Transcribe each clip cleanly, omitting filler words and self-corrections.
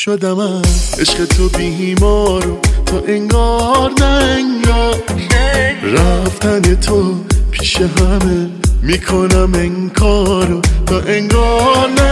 شدم از عشق تو بیمار و تو انگار نه انگار رفتن تو پیش همه میکنم انکار و تو انگار نه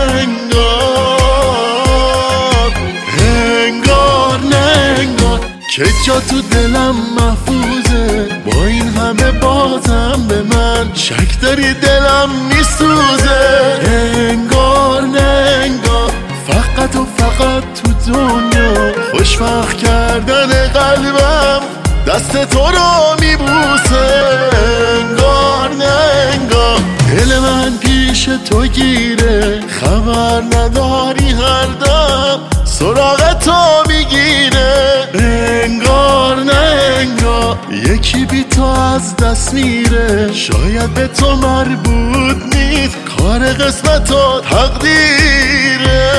انگار انگار نه انگار که جا تو دلم محفوظه با این همه بازم به من شک داری دلم میسوزه انگار نه انگار فقط و فقط تو دنیا خوشبخت کردن قلبم دست تو رو میبوسه انگار نه انگار دل من پیش تو گیره خبر نداری هر دم سراغ تو میگیره انگار نه انگار یکی بی تو از دست میره شاید به تو مربوط نیست کار قسمت و تقدیره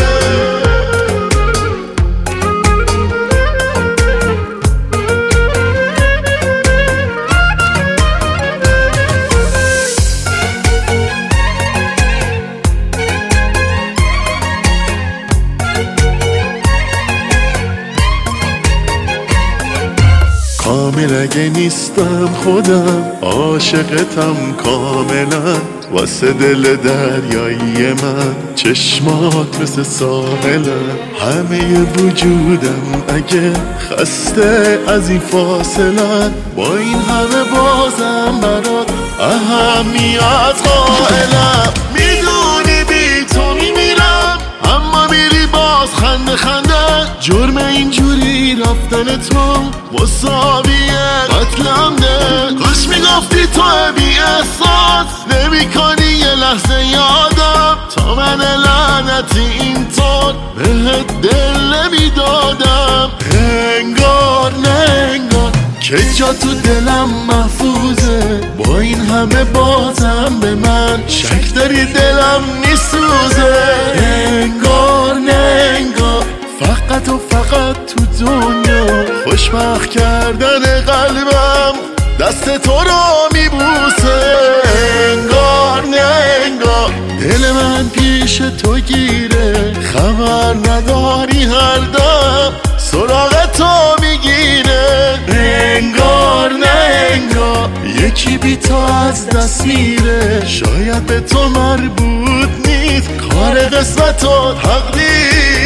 کامل اگه نیستم خودم عاشقتم کاملا واسه دل دریایی من چشمات مثل ساحلم همه وجودم اگه خسته از این فاصله با این همه بازم برات اهمیت قائلم میدونی بی تو میمیرم اما میری باز خنده خنده جرم اینجوری رفتن تو مساویه قتلم ده کاش میگفتی تو بی احساس نمی کنی یه لحظه یادم تا من لعنتی اینطور بهت دل نمیدادم انگار نه انگار که جا تو دلم محفوظه با این همه بازم به من شک داری دلم میسوزه انگار نه انگار فقط و فقط تو دنیا خوشبخت کردن قلبم دست تو رو میبوسه انگار نه انگار دل من پیش تو گیره خبر نداری هر دم سراغ تو میگیره انگار نه انگار یکی بی تو از دست میره شاید به تو مربوط نیست کار قسمت و تقدیر